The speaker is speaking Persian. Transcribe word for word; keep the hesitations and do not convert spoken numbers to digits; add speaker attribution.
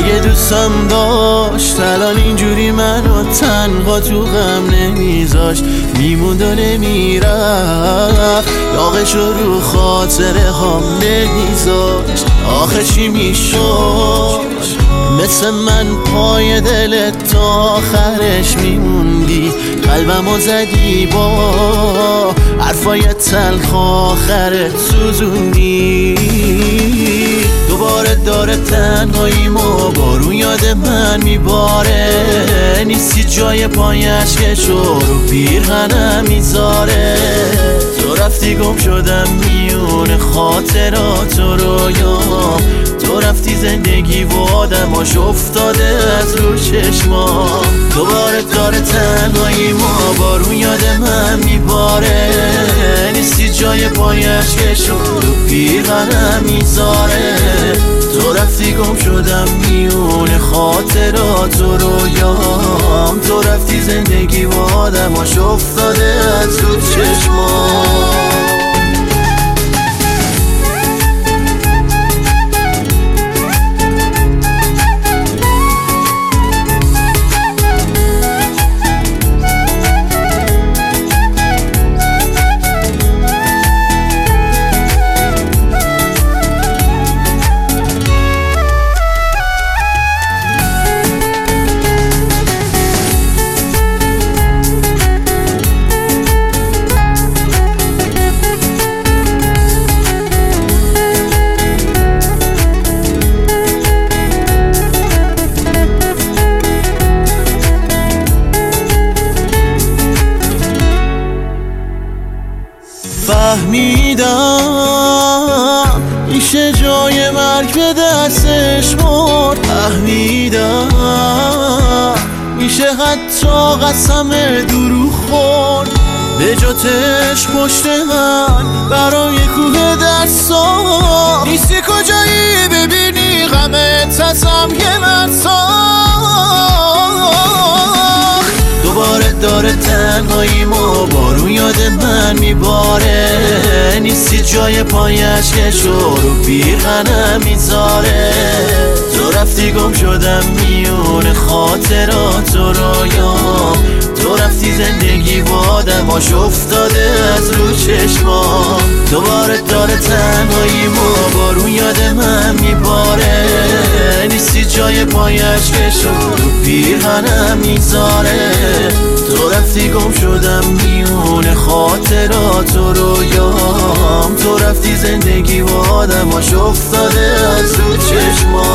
Speaker 1: اگه دوستم داشت الان اینجوری منو تنها تو غم نمیذاشت، میموند و نمیرفت، داغش رو خاطره هم نمیذاشت. آخه چی میشد مثل من پای دلت تا آخرش میموندی، قلبمو زدی با حرفای تلخ آخرت سوزوندی. دوباره داره تنهاییمو بارون یاد من میباره، نیستی جای پایش که شو رو پیرهنم میذاره. تو رفتی گم شدم میون خاطرات و رویام، تو رفتی زندگی و آدماش افتاده از رو چشمام. دوباره داره تنهاییمو بارون یاد من میباره، نیستی جای پایش که شو رو پیرهنم میذاره. تو رفتی گم شدم میون خاطرات و رویام، تو رفتی زندگی و آدماش افتاده از رو چشمام. فهمیدم میشه جای مرگ به دستش مرد، فهمیدم میشه حتی قسم دروغ خورد. به جاتش پشت من برای کوه دستا، نیستی کجایی ببینی غمت ازم یه من ساخت. دوباره داره تنهاییمو بارون یاد من میباره، نیستی جای پایش که شو رو پیرهنم میذاره. تو رفتی گم شدم میون خاطرات و رویام، تو رفتی زندگی و آدماش افتاده از رو چشمام. دوباره داره تنهاییمو بارون یاد من میباره، نیستی جای پایش که شو رو پیرهنم میذاره. تو رفتی گم شدم میون خاطرات و رویام، تو رفتی زندگی و آدماش افتاده از رو چشمام.